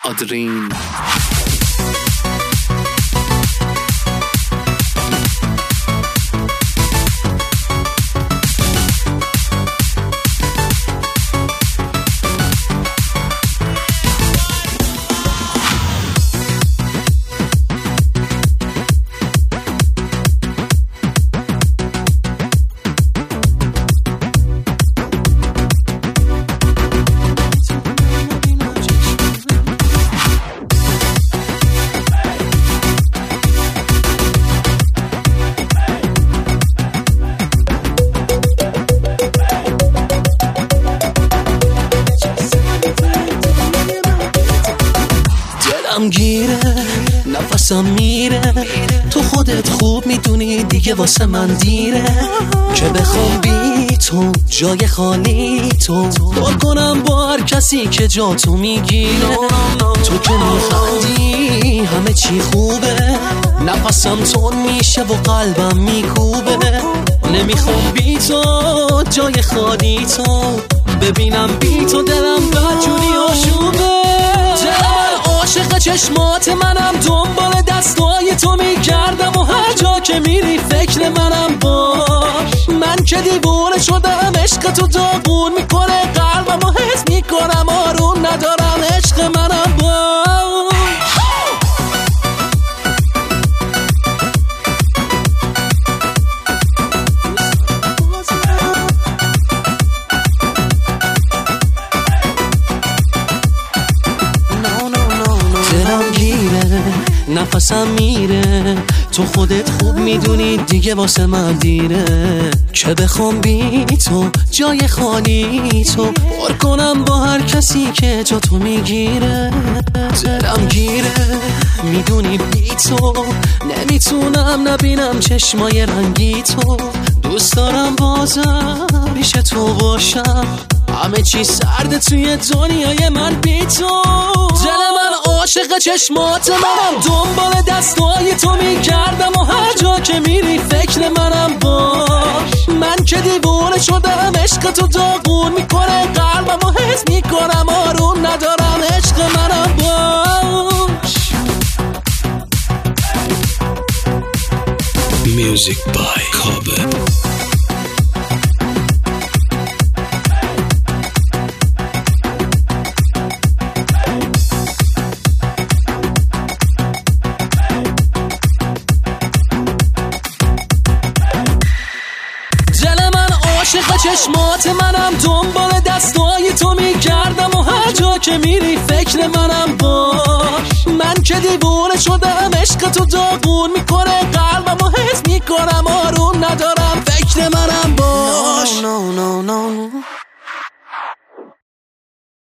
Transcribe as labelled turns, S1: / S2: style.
S1: آدرین.
S2: گیره نفسم میره، تو خودت خوب میدونی دیگه واسه من دیره که بخوام بی تو جای خالی تو پر کنم با هر کسی که جا تو میگیره. تو که میخندی همه چی خوبه، نفسم تون میشه و قلبم میکوبه. نمیخوام بی تو جای خالی تو ببینم، بی تو دلم بدجوری آشوبه. عاشق چشمات منم، دنبال دستای تو میگردم و هر جا که میری فکر منم باش. من که دیوونه شدم، عشق تو داغون میکنه قلبم و حس میکنم آروم ندارم، عشق منم باش. نفسم میره، تو خودت خوب میدونی دیگه واسه من دیره که بخوام بی تو جای خالی تو پر کنم با هر کسی که جا تو میگیره. دلم گیره میدونی بی تو نمیتونم نبینم چشمای رنگی تو. دوست دارم بازم پیش تو باشم، همه چی سرده توی دنیای من بی تو. دل من عاشق چشمات منم، دنبال دستای تو میگردم و هر جا که میری فکر منم باش. من که دیوونه شدم، عشق تو داغون میکنه قلبم و حس میکنم آروم ندارم، عشق منم باش.
S1: Music by Cobbett.
S2: عاشق چشمات منم، دنبال دستای تو میگردم و هر جا که میری فکر منم باش. من که دیوونه شدم، عشق تو داغون میکنه